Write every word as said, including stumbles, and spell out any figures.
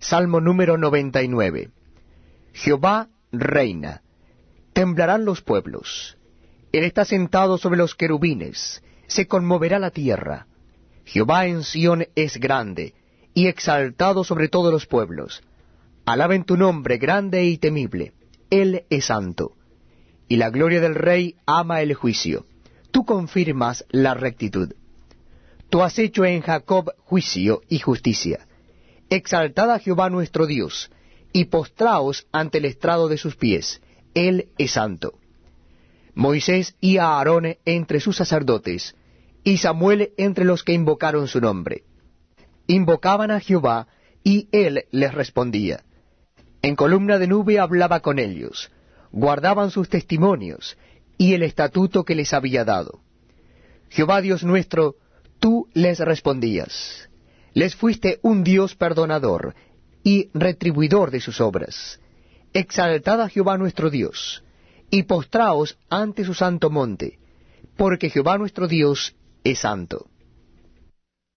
Salmo número noventa y nueve. Jehová reina, temblarán los pueblos. Él está sentado sobre los querubines, se conmoverá la tierra. Jehová en Sión es grande, y exaltado sobre todos los pueblos. Alaben tu nombre grande y temible, Él es santo. Y la gloria del Rey ama el juicio, tú confirmas la rectitud. Tú has hecho en Jacob juicio y justicia. Exaltad a Jehová nuestro Dios, y postraos ante el estrado de sus pies, Él es santo. Moisés y a Aarón entre sus sacerdotes, y Samuel entre los que invocaron su nombre. Invocaban a Jehová, y él les respondía. En columna de nube hablaba con ellos, guardaban sus testimonios, y el estatuto que les había dado. Jehová Dios nuestro, tú les respondías. Les fuiste un Dios perdonador, y retribuidor de sus obras. Exaltad a Jehová nuestro Dios, y postraos ante su santo monte, porque Jehová nuestro Dios es santo.